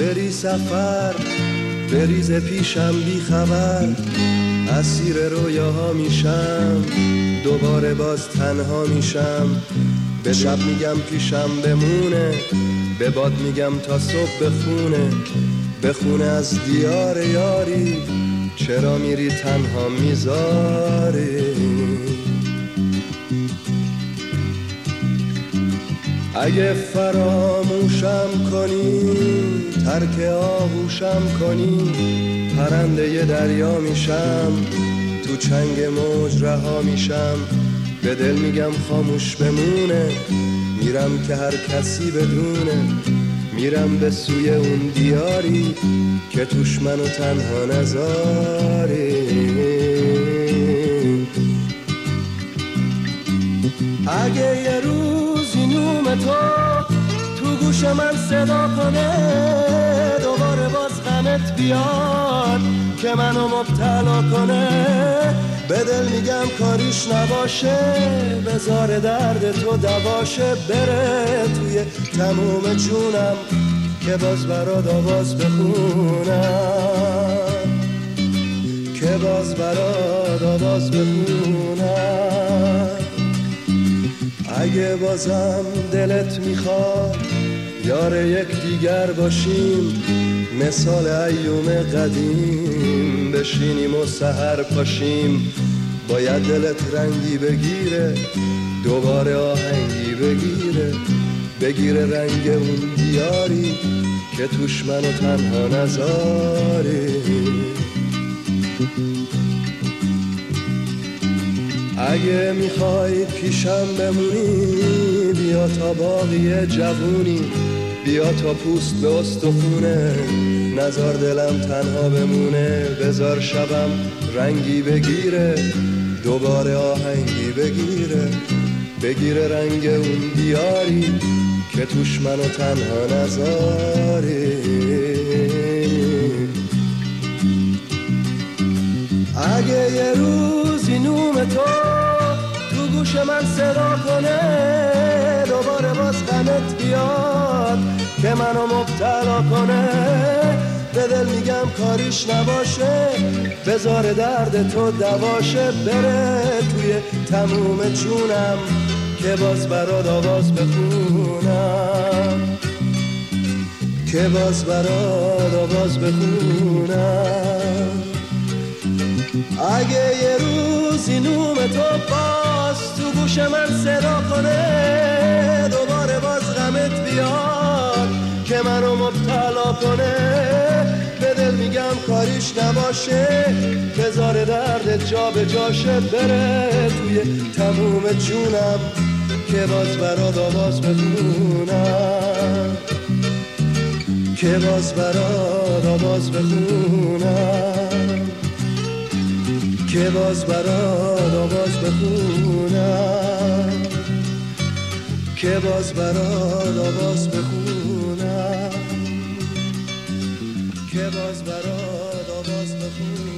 بری سفر بریز پیشم بی خبر، اسیر رویاها میشم دوباره باز تنها میشم. به شب میگم پیشم بمونه، به باد میگم تا صبح بخونه، بخونه از دیار یاری، چرا میری تنها میذاری. اگه فراموشم کنی ترک آغوشم کنی، پرنده ی دریا میشم تو چنگ موج رها میشم. به دل میگم خاموش بمونه، میرم که هر کسی بدونه، میرم به سوی اون دیاری که توش منو تنها نذاری. اگه یه روزی نوم تو گوش من صدا کنه، دوباره باز غمت بیاد که منو مبتلا کنه، به دل میگم کاریش نباشه، بذار درد تو دواشه، بره توی تموم جونم که باز برات آواز بخونم، که باز برات آواز بخونم. اگه بازم دلت میخواد یار یک دیگر باشیم، مثال ایوم قدیم بشینیم و سحر پاشیم، باید دلت رنگی بگیره دوباره آهنگی بگیره، بگیره رنگ اون دیاری که توش منو تنها نذاری. اگه میخوای پیشم بمونی بیا تا باقی جوونی، بیا تا پوست به استخونه، نزار دلم تنها بمونه، بزار شبم رنگی بگیره دوباره آهنگی بگیره، بگیره رنگ اون دیاری که توش منو تنها نذاری. اگه یه روزی نوم تو گوش من صدا کنه، دوباره باز غمت بیاد که منو مبتلا کنه، به دل میگم کاریش نباشه، بذار درد تو دواشه، بره توی تموم جونم که باز برات آواز بخونم، که باز برات آواز بخونم. اگه یه روزی نوم تو باز تو گوش من صدا کنه، دوباره باز غمت بیاد که منو مبتلا کنه، به دل میگم کاریش نباشه، بذار درد جا به جاشه، بره توی تموم جونم که باز برات آواز بخونم، که باز برات آواز بخونم، که باز برات آواز بخونم، که باز برات آواز بخونم، که باز برات آواز بخونم.